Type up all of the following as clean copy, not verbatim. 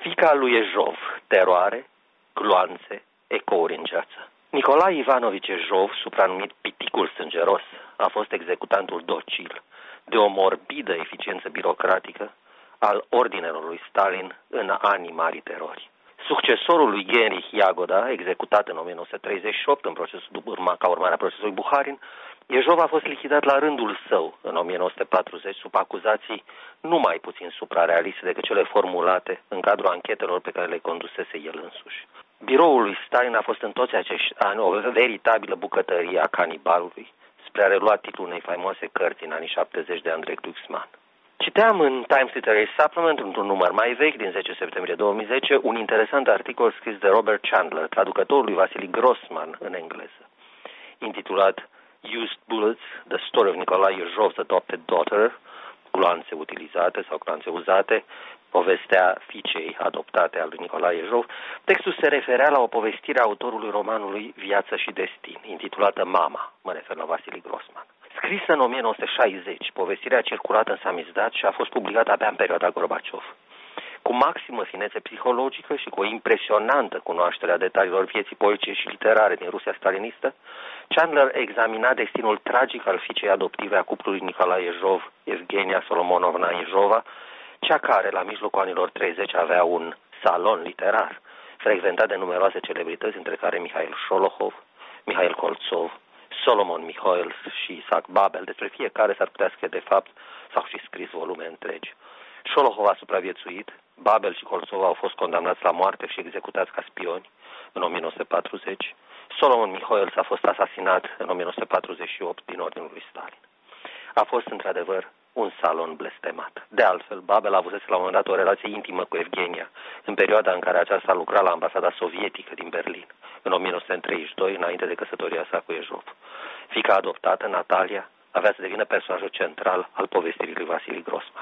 Fica lui Ejov, teroare, gloanțe, ecouri în ceață. Nicolae Ivanovici Ejov, supranumit Piticul Sângeros, a fost executantul docil, de o morbidă eficiență birocratică, al ordinelor lui Stalin în anii marii terori. Succesorul lui Heinrich Jagoda, executat în 1938 în ca urmare a procesului Buharin, Ejov a fost lichidat la rândul său în 1940 sub acuzații nu mai puțin suprarealiste decât cele formulate în cadrul anchetelor pe care le condusese el însuși. Biroul lui Stalin a fost în toți acești ani o veritabilă bucătărie a canibalului, spre a relua titlul unei faimoase cărți în anii 70 de Andrei Glucksmann. Citeam în Times Literary Supplement, într-un număr mai vechi, din 10 septembrie 2010, un interesant articol scris de Robert Chandler, traducătorul lui Vasily Grossman în engleză, intitulat Used Bullets, The Story of Nicolae Ejov's Adopted Daughter, gloanțe utilizate sau gloanțe uzate, povestea fiicei adoptate a lui Nicolae Ejov. Textul se referea la o povestire a autorului romanului Viață și Destin, intitulată Mama, mă refer la Vasily Grossman. Scrisă în 1960, povestirea a circulat în samizdat și a fost publicată abia în perioada Gorbaciov. Cu maximă finețe psihologică și cu o impresionantă cunoaștere a detaliilor vieții politice și literare din Rusia stalinistă, Chandler examina destinul tragic al fiicei adoptive a cuplului Nicolae Ejov, Evgenia Solomonovna Ejova, cea care, la mijlocul anilor 30, avea un salon literar, frecventat de numeroase celebrități, între care Mihail Șolohov, Mihail Koltsov, Solomon Mihoels și Isaac Babel. Despre fiecare s-ar putea scrie de fapt, s-au și scris volume întregi. Șolohov a supraviețuit, Babel și Koltsov au fost condamnați la moarte și executați ca spioni în 1940. Solomon Mihoels a fost asasinat în 1948 din ordinul lui Stalin. A fost într-adevăr un salon blestemat. De altfel, Babel a avusese la un moment dat o relație intimă cu Evgenia, în perioada în care aceasta lucra la ambasada sovietică din Berlin, în 1932, înainte de căsătoria sa cu Ejov. Fiica adoptată, Natalia, avea să devină personajul central al povestirii lui Vasily Grossman.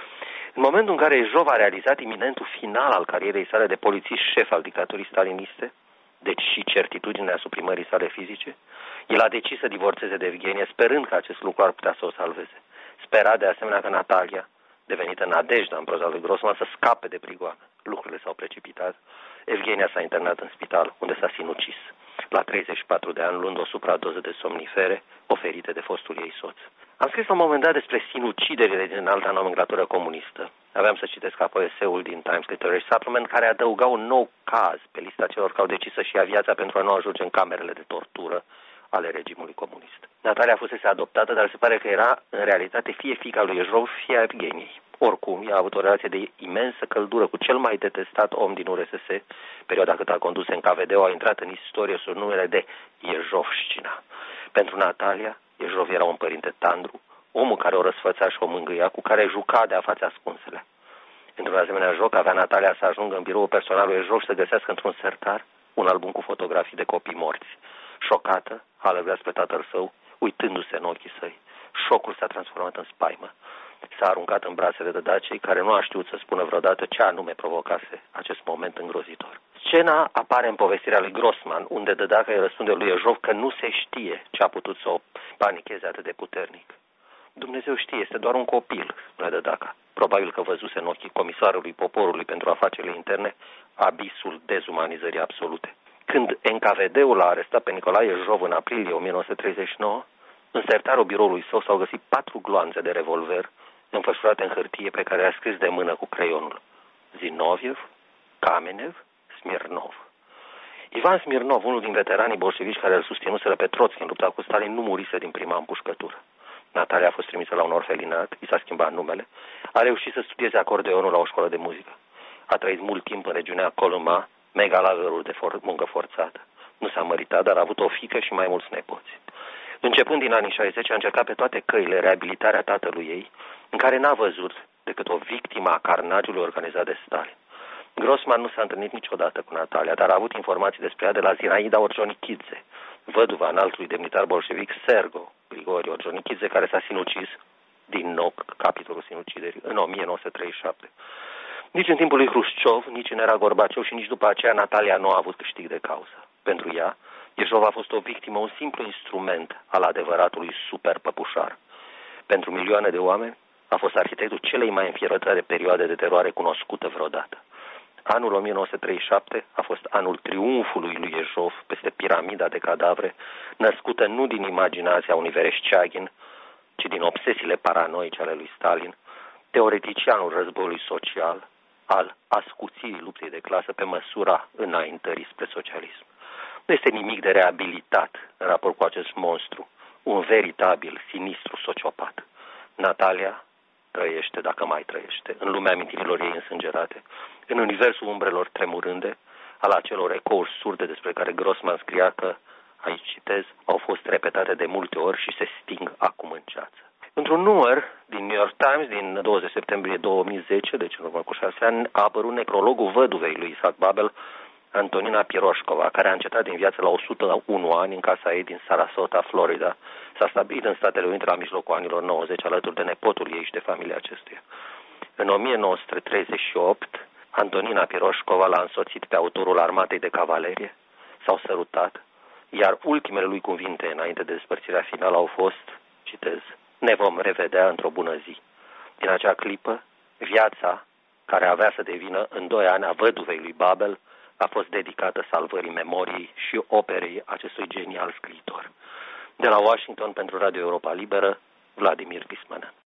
În momentul în care Ejov a realizat iminentul final al carierei sale de polițist șef al dictaturii staliniste, deci și certitudinea suprimării sale fizice, el a decis să divorțeze de Evgenia, sperând că acest lucru ar putea să o salveze. Spera de asemenea că Natalia, devenită Nadejda în proza lui Grossman, să scape de prigoană. Lucrurile s-au precipitat. Evgenia s-a internat în spital, unde s-a sinucis, la 34 de ani, luând o supradoză de somnifere oferite de fostul ei soț. Am scris la un moment dat despre sinuciderile din alta nomenclatură comunistă. Aveam să citesc apoi eseul din Times Literary Supplement, care adăuga un nou caz pe lista celor care au decis să-și ia viața pentru a nu ajunge în camerele de tortură ale regimului comunist. Natalia fusese adoptată, dar se pare că era în realitate fie fiica lui Ejov, fie a Evgeniei. Oricum, ea a avut o relație de imensă căldură cu cel mai detestat om din URSS, perioada cât a condus în KVD, a intrat în istorie sub numele de Ejovșcina. Pentru Natalia, Ejov era un părinte tandru, omul care o răsfăța și o mângâia, cu care juca de-a face ascunsele. Într-un asemenea joc, avea Natalia să ajungă în biroul personal lui Ejov și să găsească într-un sertar un album cu fotografii de copii morți. Șocată, a alergat spre tatăl său, uitându-se în ochii săi. Șocul s-a transformat în spaimă. S-a aruncat în brațele de dacei, care nu a știut să spună vreodată ce anume provocase acest moment îngrozitor. Scena apare în povestirea lui Grossman, unde Dădaca îi răspunde lui Ejov că nu se știe ce a putut să o panicheze atât de puternic. Dumnezeu știe, este doar un copil, spune Dădaca. Probabil că văzuse în ochii comisarului poporului pentru afacerile interne abisul dezumanizării absolute. Când NKVD-ul a arestat pe Nicolae Ejov în aprilie 1939, în sertarul biroului său s-au găsit 4 gloanțe de revolver înfășurate în hârtie pe care le-a scris de mână cu creionul: Zinoviev, Kamenev, Smirnov. Ivan Smirnov, unul din veteranii bolșevici care îl susținuseră pe Troțchi în lupta cu Stalin, nu murise din prima împușcătură. Natalia a fost trimisă la un orfelinat, i s-a schimbat numele, a reușit să studieze acordeonul la o școală de muzică. A trăit mult timp în regiunea Colima, megalaverul de muncă forțată. Nu s-a măritat, dar a avut o fiică și mai mulți nepoți. Începând din anii 60, a încercat pe toate căile reabilitarea tatălui ei, în care n-a văzut decât o victimă a carnagiului organizat de Stalin. Grossman nu s-a întâlnit niciodată cu Natalia, dar a avut informații despre ea de la Zinaida Orjonikidze, văduva înaltului demnitar bolșevic Sergo Grigori Orjonikidze, care s-a sinucis, din nou capitolul sinuciderii, în 1937. Nici în timpul lui Hrușciov, nici în era Gorbaciov și nici după aceea Natalia nu a avut câștig de cauză. Pentru ea, Ejov a fost o victimă, un simplu instrument al adevăratului superpăpușar. Pentru milioane de oameni a fost arhitectul celei mai înfierătoare perioade de teroare cunoscută vreodată. Anul 1937 a fost anul triumfului lui Ejov peste piramida de cadavre, născută nu din imaginația unui Vereșceaghin, ci din obsesiile paranoice ale lui Stalin, teoreticianul războiului social, al ascuțirii luptei de clasă pe măsura înaintării spre socialism. Nu este nimic de reabilitat în raport cu acest monstru, un veritabil, sinistru sociopat. Natalia trăiește, dacă mai trăiește, în lumea amintirilor ei însângerate, în universul umbrelor tremurânde, al acelor ecouri surde despre care Grossman scria că, aici citez, au fost repetate de multe ori și se sting acum în ceață. Într-un număr din New York Times din 20 septembrie 2010, deci în urmă cu 6 ani, a apărut necrologul văduvei lui Isaac Babel, Antonina Piroșcova, care a încetat din viață la 101 ani în casa ei din Sarasota, Florida. S-a stabilit în Statele Unite la mijlocul anilor 90 alături de nepotul ei și de familia acestuia. În 1938, Antonina Piroșcova l-a însoțit pe autorul armatei de cavalerie, s-au sărutat, iar ultimele lui cuvinte înainte de despărțirea finală au fost, citez, ne vom revedea într-o bună zi. Din acea clipă, viața, care avea să devină în 2 ani a văduvei lui Babel, a fost dedicată salvării memoriei și operei acestui genial scriitor. De la Washington pentru Radio Europa Liberă, Vladimir Pismănă.